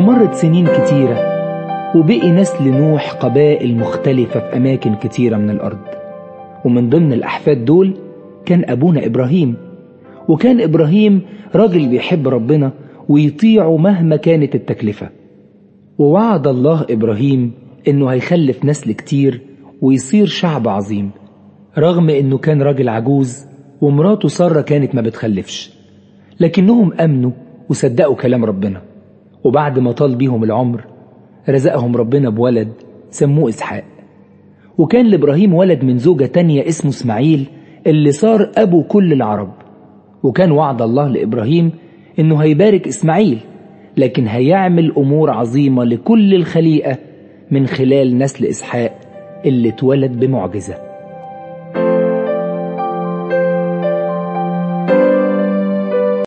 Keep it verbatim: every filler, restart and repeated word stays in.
ومرت سنين كتيرة، وبقي نسل نوح قبائل مختلفة في أماكن كتيرة من الأرض. ومن ضمن الأحفاد دول كان أبونا إبراهيم. وكان إبراهيم راجل بيحب ربنا ويطيعه مهما كانت التكلفة. ووعد الله إبراهيم إنه هيخلف نسل كتير ويصير شعب عظيم، رغم إنه كان راجل عجوز ومراته سارة كانت ما بتخلفش. لكنهم أمنوا وصدقوا كلام ربنا، وبعد ما طال بيهم العمر رزقهم ربنا بولد سموه إسحاق. وكان لإبراهيم ولد من زوجة تانية اسمه إسماعيل اللي صار أبو كل العرب. وكان وعد الله لإبراهيم إنه هيبارك إسماعيل، لكن هيعمل أمور عظيمة لكل الخليقة من خلال نسل إسحاق اللي اتولد بمعجزة.